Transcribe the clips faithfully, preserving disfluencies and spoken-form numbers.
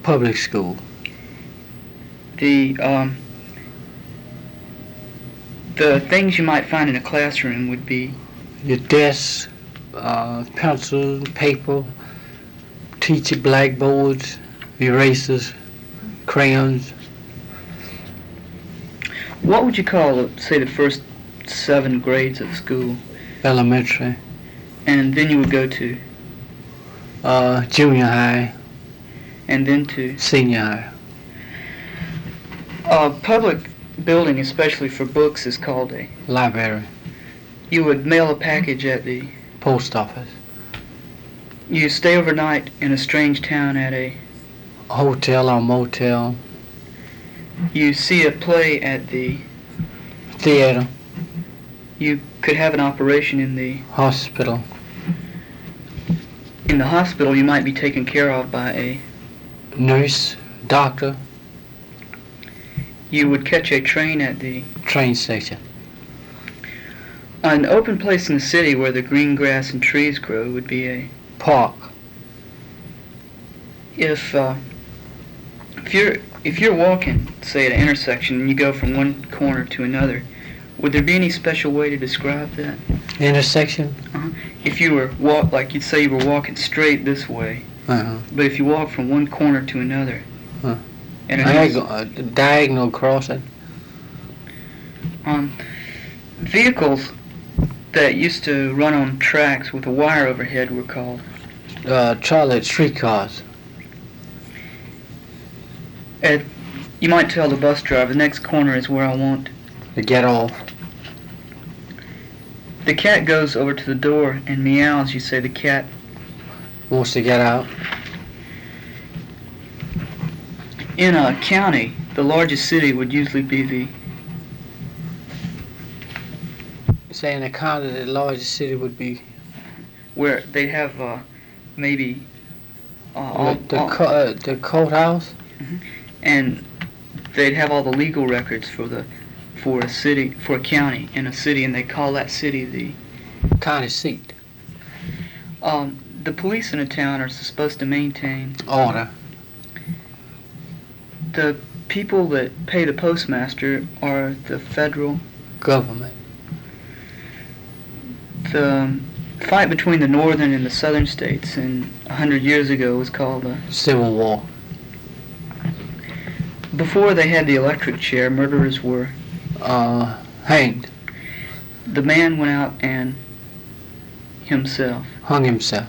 public school. The um, the things you might find in a classroom would be Your desk, uh, pencil, paper, teacher blackboards, erasers, crayons. what would you call, say, the first seven grades of school, Elementary, and then you would go to, uh, junior high, and then to senior high. a public building, especially for books, is called a. Library, You would mail a package at the. post office, You stay overnight in a strange town at a. hotel or motel, You see a play at the. theater, You could have an operation in the. hospital, In the hospital, you might be taken care of by a. nurse, doctor, You would catch a train at the. train station. An open place in the city where the green grass and trees grow would be a. Park, If uh, if you're if you're walking, say at an intersection, and you go from one corner to another, would there be any special way to describe that? intersection, Uh-huh. If you were walk like you'd say you were walking straight this way, uh, but if you walk from one corner to another, Huh. and an diagonal, uh, diagonal crossing, um, vehicles that used to run on tracks with a wire overhead were called. uh, Charlotte streetcars, At, you might tell the bus driver, the next corner is where I want. to get off, The cat goes over to the door and meows. You say the cat. wants to get out. In a county, the largest city would usually be the. Say in a county, the largest city would be Where they have uh, maybe. Uh, all, the, the, all- co- uh, the courthouse, and they'd have all the legal records for the for a city for a county in a city, and they call that city the. county seat, Um, the police in a town are supposed to maintain. order, The people that pay the postmaster are the federal. government, The um, fight between the northern and the southern states in a hundred years ago was called the. Civil War, Before they had the electric chair, murderers were. uh, hanged, The man went out and himself. hung himself,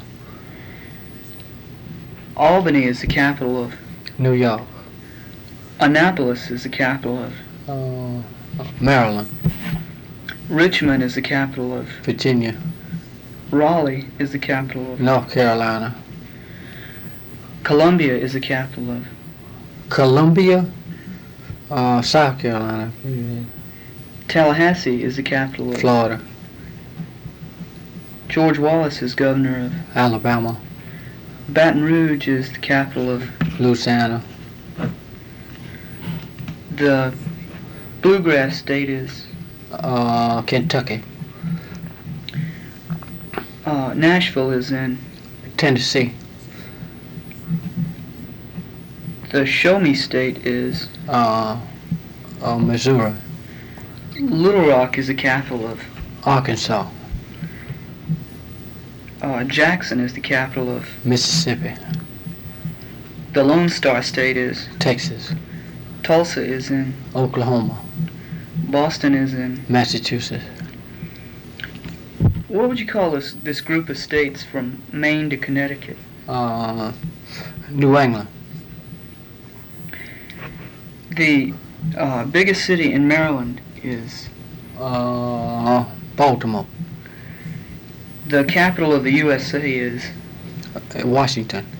Albany is the capital of. New York, Annapolis is the capital of. uh, Maryland, Richmond is the capital of. Virginia, Raleigh is the capital of. North Carolina, Columbia is the capital of. Columbia, uh, South Carolina, Tallahassee is the capital of. Florida, George Wallace is governor of. Alabama, Baton Rouge is the capital of. Louisiana, The bluegrass state is. uh, Kentucky, Uh, Nashville is in. Tennessee, The show me state is. uh, uh, Missouri, Little Rock is the capital of. Arkansas, Uh, Jackson is the capital of. Mississippi, The Lone Star State is. Texas, Tulsa is in. Oklahoma, Boston is in. Massachusetts, What would you call this this group of states from Maine to Connecticut? uh, New England, The uh, biggest city in Maryland is. uh, Baltimore, The capital of the U S A is. uh, Washington,